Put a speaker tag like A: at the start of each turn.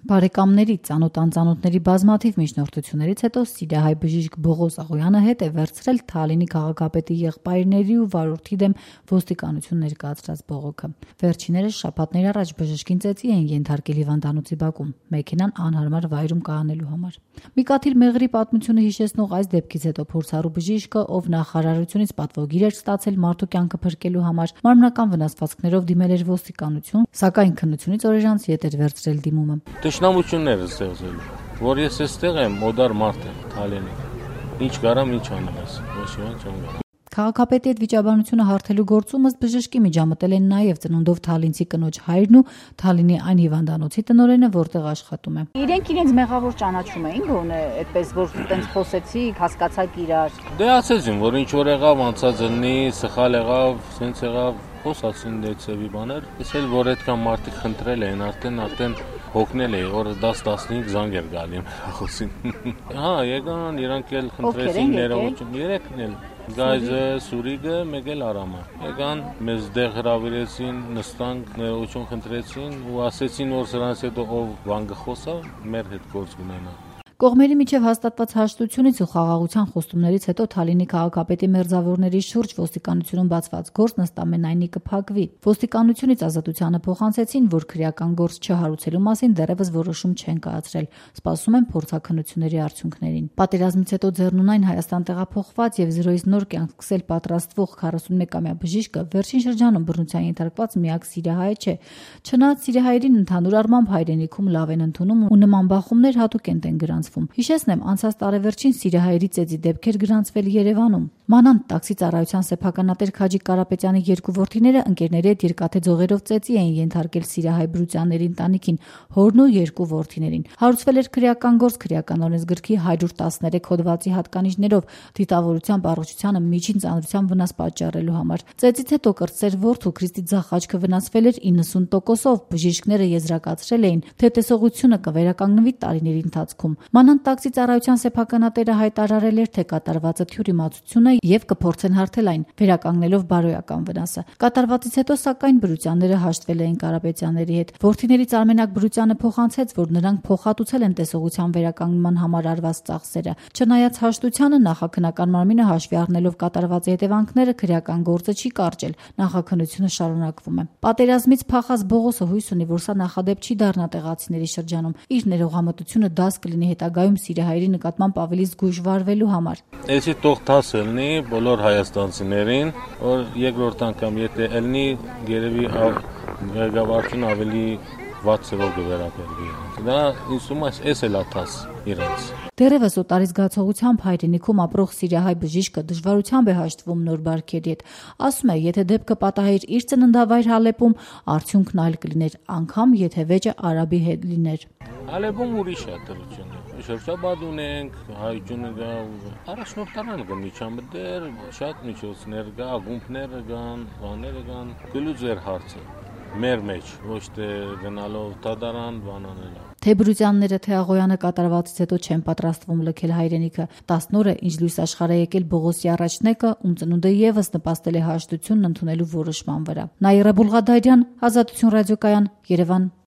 A: Բարեկամների, ծանոթ-անծանոթների բազմաթիվ միջնորդություններից հետո սիրիահայ բժիշկ Բողոս Աղոյանը հետ է վերցրել Թալինի քաղաքապետի եղբայրների ու վարորդի դեմ ոստիկանություն ներկայացրած բողոքը։ Վերջիներս շաբաթներ առաջ բժշկին ծեծի էին ենթարկել հիվանդանոցի բակում, մեքենան անհարմար վայրում կայանելու համար։ Միկաթիլ Մեղրի պատմությունը հիշեցնող այս դեպքից հետո փորձառու բժիշկը, ով նախարարությունից պատվոգիր էր ստացել մարդու կյանքը փրկելու համար, մարմնական վնասվածքներով դիմել էր ոստիկանություն, սակայն քննությունից օրեր անց ետ էր վերցրել դիմումը։
B: Տշնամություններ ստեղծել, որ ես այստեղ եմ, օդար մարդ եմ, Թալինի։ Ինչ կարամ, ինչ անեմ ես, ոչ մի բան չեմ կարող։
A: Քաղաքապետի այդ վիճաբանությունը հարթելու գործում ըստ բժշկի միջամտել են նաև ծնունդով Թալինցի կնոջ հայրն ու Թալինի այն հիվանդանոցի տնօրենը, որտեղ աշխատում է։
C: Իրենք իրենց մեղավոր ճանաչում էին, գոնե այդպես որ տենց խոսեցիք, հասկացաք իրար։
B: Դե ասեցին, որ ինչ որ եղավ, անցած ելնի, սխալ եղավ, սենց եղավ, խոսացին դեցեվի բաներ։ Ես էլ որ այդքան մարդիկ խնդրել էին, արդեն հոգնել էի, օրը 10-15 զանգ էր գալի խոսին։ Հա, եկան, իրանք էլ խնդրեցին ներողություն, երեքն էլ Գայզը, Սուրիգը, մեկ էլ Արամը։ Եկան, մեզ դեղ հրավիրեցին, նստանք, ներողություն խնդրեցին ու ասեցին, որ սրանց հետո ով բան կխոսա, մեր հետ գործ կունենա։
A: Կողմերի միջև հաստատված հաշտությունից ու խաղաղության խոստումներից հետո Թալինի քաղաքապետի մերձավորների շուրջ ոստիկանությունում բացված գործն ըստ ամենայնի կփակվի։ Ոստիկանությունից ազատությանը փոխանցեցին, որ քրեական գործ չհարուցելու մասին դեռևս որոշում չեն կայացրել, սպասում են փորձաքննությունների արդյունքներին։ Պատերազմից հետո ձեռնունայն Հայաստան տեղափոխված եւ 0-ից նոր կյանք սկսել պատրաստվող 41-ամյա բժիշկը վերջին շրջանում բռնության ենթարկված միակ սիրիահայ չէ։ Չնայած սիրիահայերին ընդհանուր առմամբ հայրենիքում լավ են ընդունում ու նման բախումներ հատուկ են գրանցվում։ Հիշեցնեմ, անցած տարեվերջին սիրիահայերի ծեծի դեպքեր գրանցվել Երևանում։ Մանանտ տաքսի ծառայության սեփականատեր Քաջիկ Կարապետյանի երկու որդիները ընկերների հետ երկաթե ձողերով ծեծի էին ենթարկել սիրիահայ բրուցյանների ընտանիքին, հորն ու երկու որդիներին։ Հարուցվել էր քրեական գործ քրեական օրենսգրքի 113 հոդվածի հատկանիշներով դիտավորությամբ առողջությանը միջին ծանրության վնաս պատճառելու համար։ Ծեծից հետո կրտսեր որդու Քրիստի ձախ աչքը վնասվել էր 90%-ով։ Բժիշկները եզրակացրել էին, թե տեսողությունը կվերականգնվի տարիների ընթացքում։ Մանանտ տաքսի ծառայության սեփականատերը հայտարարել էր, թե կատարվածը թյուրիմացություն է եւ կփորձեն հարթել այն, վերականգնելով բարոյական վնասը։ Կատարվածից հետո սակայն բրուցյանները հաշտվել էին Կարապետյանների հետ։ Որդիներից Արմենակ Բրուցյանը փոխանցեց, որ նրանք փոխհատուցել են տեսողության վերականգնման համար արված ծախսերը։ Չնայած հաշտությանը նախաքննական մարմինը հաշվի առնելով կատարվածի հետևանքները քրեական գործը չի կարճել։ Նախաքննությունը շարունակվում է։ Պատերազմից փախած Բողոսը հույս ունի, որ սա նախադեպ չի դառնա տեղացիների շրջանում։ Իր ներողամտությունը դաս կլինի հետագայում սիրիահայերի նկատմամբ ավելի զգույշ վարվելու համար։
B: Էսի թող դաս ելնի բոլոր հայաստանցիներին, որ երկրորդ անգամ եթե ելնի, երևի ղեկավարությունը ավելի վատսերով կվերապրվի։ Դա ինձ թվում է էս էլ աթաս իրենց։
A: Դեռևս օտարի զգացողությամբ հայրենիքում ապրող սիրիահայ բժիշկը դժվարությամբ է հաշտվում նոր բարքերի հետ։ Ասում է, եթե դեպքը պատահեր իր ծննդավայր Հալեպում, արդյունքն այլ կլիներ, անգամ եթե վեճը արաբի հետ լիներ։
B: Հալեպում ուրիշ է դրությունը։ Շրջաբադ ունենք, հայությունը գա, առաջնորդարան կա միջամտեր, շատ միջոցներ կա, ակումբներ կան, բաներ կան, գլուծեր հարցը։ Մեր մեջ ոչ թե գնալով դատարան բանանել։
A: Թե Բրուցյանները, թե Աղոյանը կատարվածից հետո չեն պատրաստվում լքել հայրենիքը։ 10 օր է, ինչ լույս աշխարհ է եկել Բողոսի առաջնեկը, ում ծնունդը եւս նպաստել է հաշտությունն ընդունելու որոշման վրա։ Նաիրա Բուլղադարյան, Ազատություն ռադիոկայան, Երևան։